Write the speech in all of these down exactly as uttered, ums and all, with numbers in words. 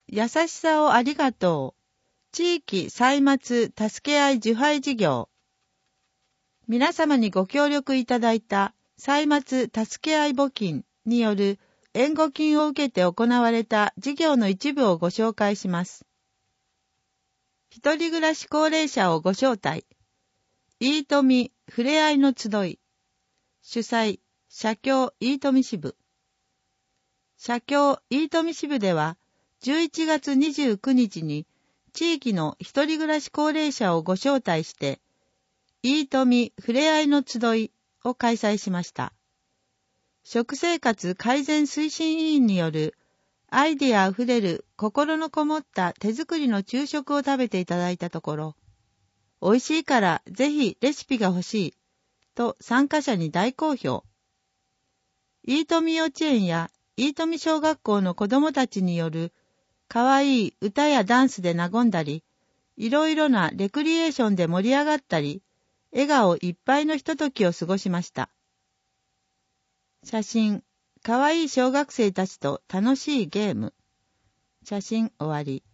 優しさをありがとう。地域歳末助け合い受配事業。皆様にご協力いただいた歳末助け合い募金による援護金を受けて行われた事業の一部をご紹介します。一人暮らし高齢者をご招待。いいとみふれあいの集い。主催、社協いいとみ支部。社協いいとみ支部では、じゅういちがつにじゅうくにちに地域の一人暮らし高齢者をご招待して、いいとみふれあいの集いを開催しました。食生活改善推進委員によるアイディアあふれる心のこもった手作りの昼食を食べていただいたところ、美味しいからぜひレシピが欲しいと参加者に大好評。いいとみ幼稚園やいいとみ小学校の子どもたちによるかわいい歌やダンスで和んだり、いろいろなレクリエーションで盛り上がったり、笑顔いっぱいのひとときを過ごしました。写真、かわいい小学生たちと楽しいゲーム。写真終わり。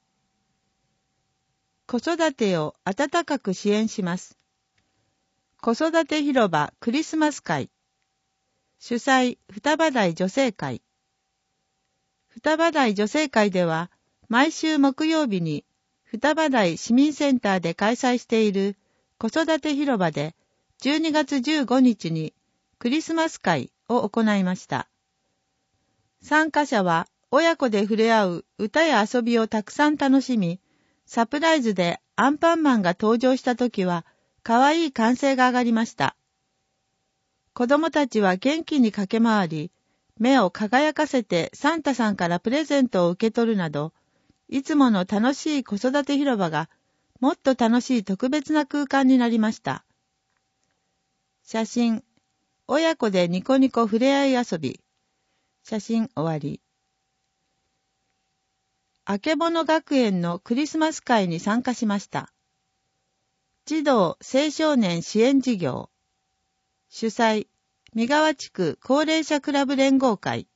子育てを温かく支援します。子育て広場クリスマス会。主催、双葉台女性会。双葉台女性会では、毎週木曜日に双葉台市民センターで開催している子育て広場でじゅうにがつじゅうごにちにクリスマス会を行いました。参加者は親子で触れ合う歌や遊びをたくさん楽しみ、サプライズでアンパンマンが登場したときは可愛い歓声が上がりました。子供たちは元気に駆け回り、目を輝かせてサンタさんからプレゼントを受け取るなど、いつもの楽しい子育て広場がもっと楽しい特別な空間になりました。写真、親子でニコニコふれあい遊び。写真終わり。あけぼの学園のクリスマス会に参加しました。児童青少年支援事業。主催、三川地区高齢者クラブ連合会。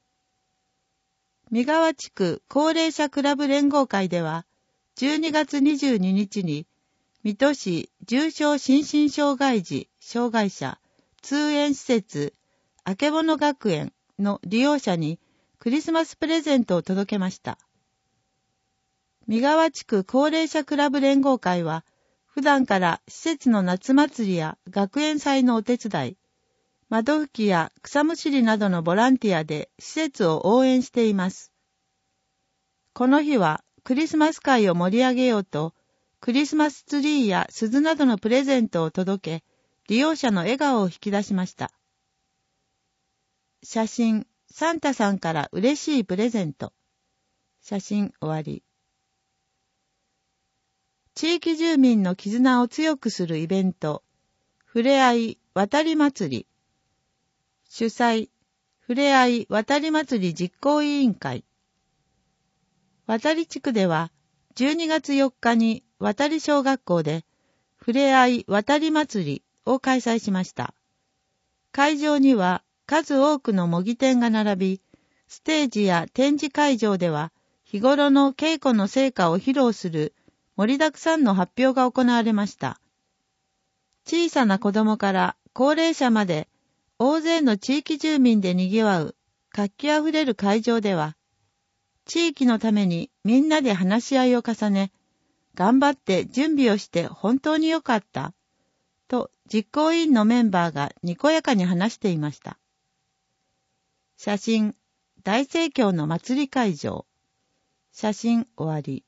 三川地区高齢者クラブ連合会では、じゅうにがつにじゅうににちに、水戸市重症心身障害児、障害者、通園施設、あけぼの学園の利用者にクリスマスプレゼントを届けました。三川地区高齢者クラブ連合会は、普段から施設の夏祭りや学園祭のお手伝い、窓拭きや草むしりなどのボランティアで施設を応援しています。この日はクリスマス会を盛り上げようと、クリスマスツリーや鈴などのプレゼントを届け、利用者の笑顔を引き出しました。写真、サンタさんから嬉しいプレゼント。写真終わり。地域住民の絆を強くするイベント、ふれあい渡り祭り。主催、ふれあい渡り祭り実行委員会。渡り地区では、じゅうにがつよっかに渡り小学校で、ふれあい渡り祭りを開催しました。会場には数多くの模擬店が並び、ステージや展示会場では、日頃の稽古の成果を披露する盛りだくさんの発表が行われました。小さな子供から高齢者まで、大勢の地域住民で賑わう活気あふれる会場では、地域のためにみんなで話し合いを重ね、頑張って準備をして本当に良かった、と実行委員のメンバーがにこやかに話していました。写真、大盛況の祭り会場。写真終わり。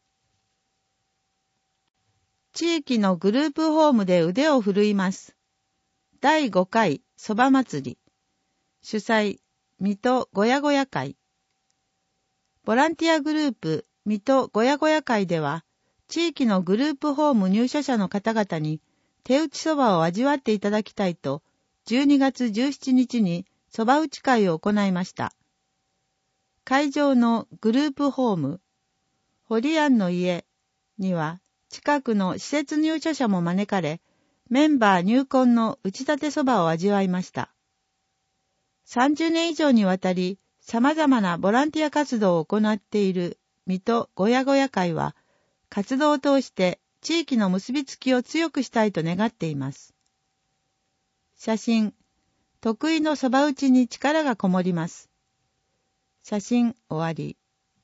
地域のグループホームで腕を振るいます。だいごかいそば祭り。主催、水戸ごやごや会。ボランティアグループ、水戸ごやごや会では、地域のグループホーム入所者の方々に手打ちそばを味わっていただきたいと、じゅうにがつじゅうしちにちにそば打ち会を行いました。会場のグループホーム、堀庵の家には、近くの施設入所者も招かれ、メンバー入魂の打ち立てそばを味わいました。さんじゅうねん以上にわたり、様々なボランティア活動を行っている水戸ごやごや会は、活動を通して地域の結びつきを強くしたいと願っています。写真、得意のそば打ちに力がこもります。写真終わり。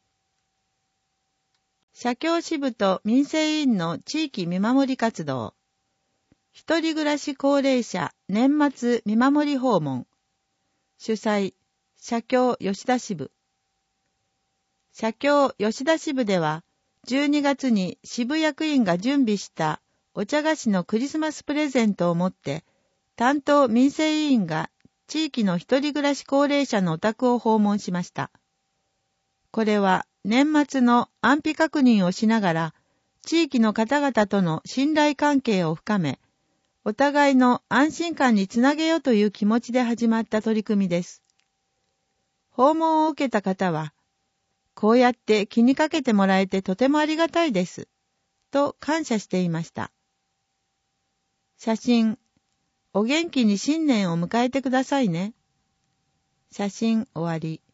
社協支部と民生委員の地域見守り活動。一人暮らし高齢者年末見守り訪問。主催、社協吉田支部。社協吉田支部では、じゅうにがつに支部役員が準備したお茶菓子のクリスマスプレゼントを持って、担当民生委員が地域の一人暮らし高齢者のお宅を訪問しました。これは年末の安否確認をしながら、地域の方々との信頼関係を深め、お互いの安心感につなげようという気持ちで始まった取り組みです。訪問を受けた方は、こうやって気にかけてもらえてとてもありがたいです、と感謝していました。写真、お元気に新年を迎えてくださいね。写真終わり。